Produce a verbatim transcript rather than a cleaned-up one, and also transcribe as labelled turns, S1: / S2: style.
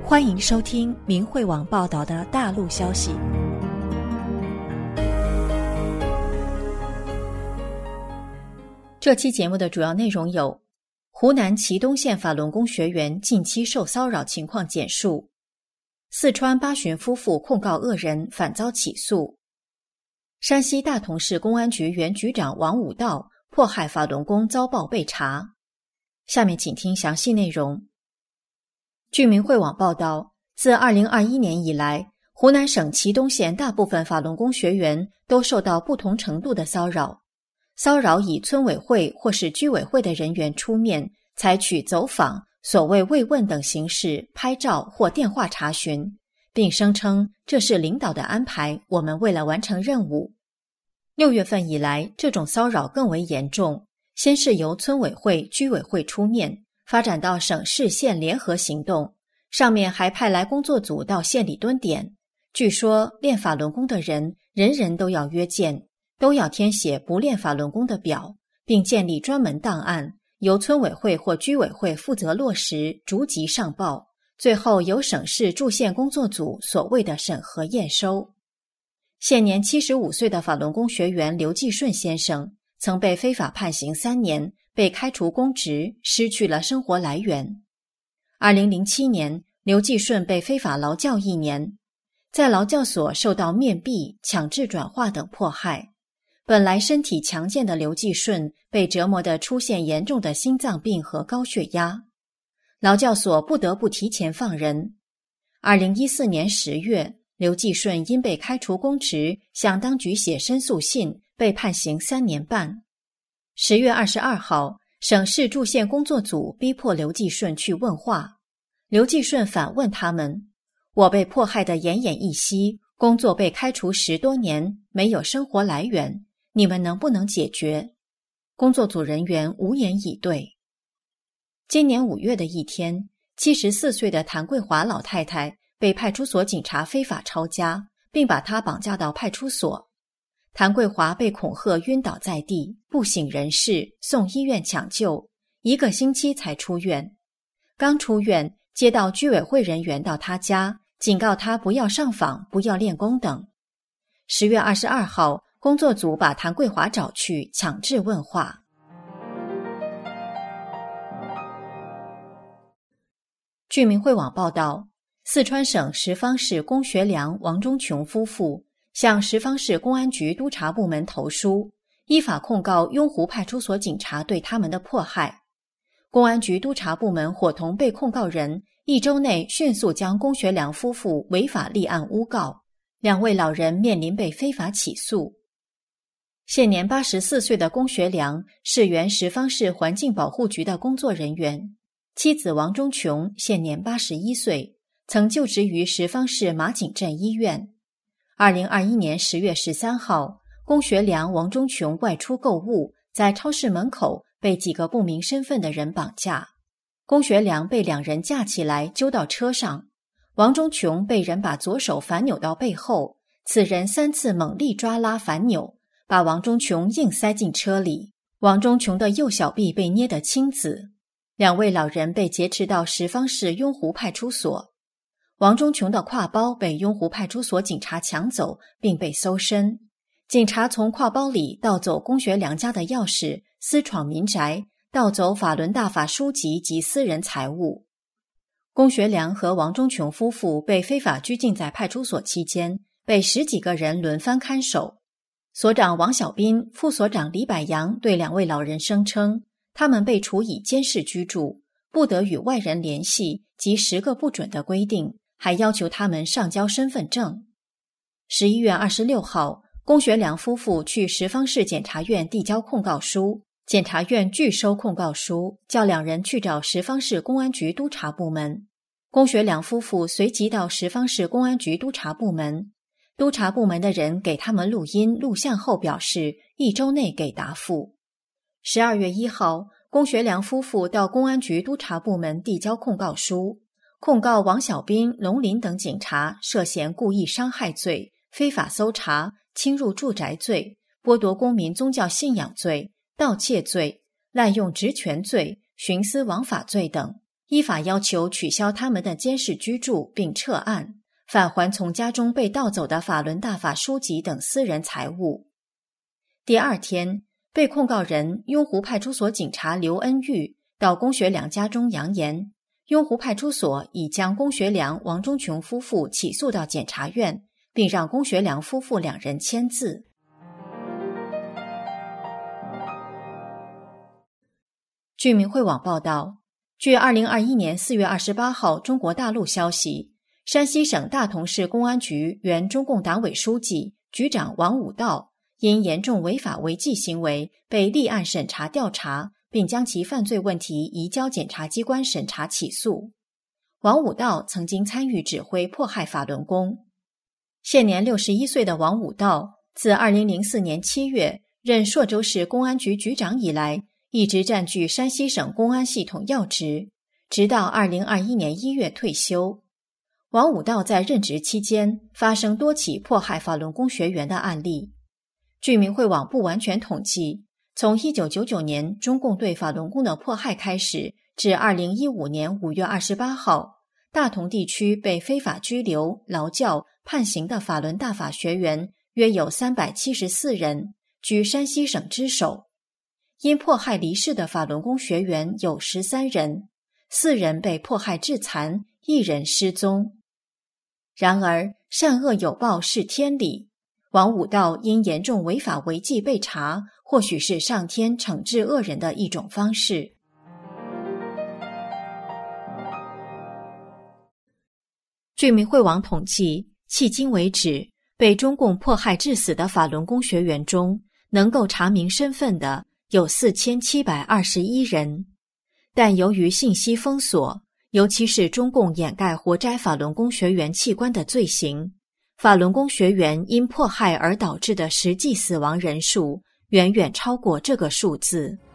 S1: 欢迎收听明慧网报道的大陆消息。这期节目的主要内容有：湖南祁东县法轮功学员近期受骚扰情况简述；四川八旬夫妇控告恶人反遭起诉；山西大同市公安局原局长王武道迫害法轮功遭报被查。下面请听详细内容。据明慧网报道，自二零二一年以来，湖南省祁东县大部分法轮功学员都受到不同程度的骚扰。骚扰以村委会或是居委会的人员出面，采取走访、所谓慰问等形式拍照或电话查询，并声称这是领导的安排，我们为了完成任务。六月份以来，这种骚扰更为严重，先是由村委会、居委会出面，发展到省市县联合行动，上面还派来工作组到县里蹲点。据说练法轮功的人人人都要约见，都要填写不练法轮功的表，并建立专门档案，由村委会或居委会负责落实，逐级上报，最后由省市驻县工作组所谓的审核验收。现年七十五岁的法轮功学员刘继顺先生曾被非法判刑三年，被开除公职，失去了生活来源。二零零七年，刘继顺被非法劳教一年，在劳教所受到面壁、强制转化等迫害。本来身体强健的刘继顺被折磨得出现严重的心脏病和高血压，劳教所不得不提前放人。二零一四年十月，刘继顺因被开除公职，向当局写申诉信，被判刑三年半。十月二十二号，省市驻县工作组逼迫刘继顺去问话。刘继顺反问他们：我被迫害得奄奄一息，工作被开除十多年，没有生活来源，你们能不能解决？工作组人员无言以对。今年五月的一天，七十四岁的谭桂华老太太被派出所警察非法抄家，并把她绑架到派出所。谭桂华被恐吓晕倒在地，不省人事，送医院抢救，一个星期才出院。刚出院，接到居委会人员到他家，警告他不要上访，不要练功等。十月二十二号，工作组把谭桂华找去，强制问话。据明慧网报道，四川省什邡市龚学良、王忠琼夫妇向什邡市公安局督察部门投书，依法控告雍湖派出所警察对他们的迫害。公安局督察部门伙同被控告人，一周内迅速将龚学良夫妇违法立案诬告，两位老人面临被非法起诉。现年八十四岁的龚学良是原什邡市环境保护局的工作人员，妻子王忠琼现年八十一岁，曾就职于什邡市马井镇医院。二零二一年十月十三号，龚学良、王忠琼外出购物，在超市门口被几个不明身份的人绑架。龚学良被两人架起来揪到车上，王忠琼被人把左手反扭到背后，此人三次猛力抓拉反扭，把王忠琼硬塞进车里。王忠琼的右小臂被捏得青紫。两位老人被劫持到什邡市雍湖派出所。王忠琼的挎包被雍湖派出所警察抢走，并被搜身。警察从挎包里盗走龚学良家的钥匙，私闯民宅，盗走法轮大法书籍及私人财物。龚学良和王忠琼夫妇被非法拘禁在派出所期间，被十几个人轮番看守。所长王小斌、副所长李百阳对两位老人声称，他们被处以监视居住，不得与外人联系及十个不准的规定，还要求他们上交身份证。十一月二十六号，龚学良夫妇去什邡市检察院递交控告书，检察院拒收控告书，叫两人去找什邡市公安局督察部门。龚学良夫妇随即到什邡市公安局督察部门，督察部门的人给他们录音录像后表示一周内给答复。十二月一号，龚学良夫妇到公安局督察部门递交控告书，控告王小斌、龙林等警察涉嫌故意伤害罪、非法搜查、侵入住宅罪、剥夺公民宗教信仰罪、盗窃罪、滥用职权罪、徇私枉法罪等， 依法要求取消他们的监视居住并撤案，返还从家中被盗走的法轮大法书籍等私人财物。第二天，被控告人雍湖派出所警察刘恩玉到龚学良家中扬言，雍湖派出所已将龚学良、王忠琼夫妇起诉到检察院，并让龚学良夫妇两人签字。据明慧网报道，据二零二一年四月二十八号中国大陆消息，山西省大同市公安局原中共党委书记、局长王武道因严重违法违纪行为被立案审查调查，并将其犯罪问题移交检察机关审查起诉。王武道曾经参与指挥迫害法轮功。现年六十一岁的王武道，自二零零四年七月任朔州市公安局局长以来，一直占据山西省公安系统要职，直到二零二一年一月退休。王武道在任职期间发生多起迫害法轮功学员的案例。据明慧网不完全统计，从一九九九年中共对法轮功的迫害开始，至二零一五年五月二十八号，大同地区被非法拘留、劳教、判刑的法轮大法学员约有三百七十四人，居山西省之首。因迫害离世的法轮功学员有十三人，四人被迫害致残，一人失踪。然而，善恶有报是天理。王武道因严重违法违纪被查，或许是上天惩治恶人的一种方式。据明慧网统计，迄今为止，被中共迫害致死的法轮功学员中，能够查明身份的有四千七百二十一人。但由于信息封锁，尤其是中共掩盖活摘法轮功学员器官的罪行，法轮功学员因迫害而导致的实际死亡人数远远超过这个数字。